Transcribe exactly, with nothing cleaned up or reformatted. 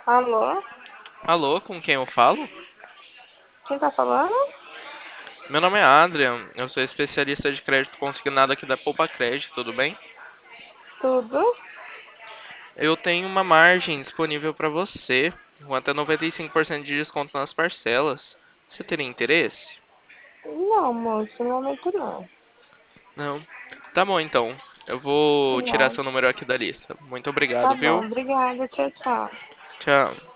Alô? Alô, com quem eu falo? Quem tá falando? Meu nome é Adrian, eu sou especialista de crédito consignado aqui da Poupa Crédito, tudo bem? Tudo? Eu tenho uma margem disponível para você, com até noventa e cinco por cento de desconto nas parcelas. Você teria interesse? Não, moço, no momento não. Não? Tá bom então. Eu vou tirar Não. seu número aqui da lista. Muito Tá obrigado, bom, viu? obrigada. Tchau, tchau. Tchau.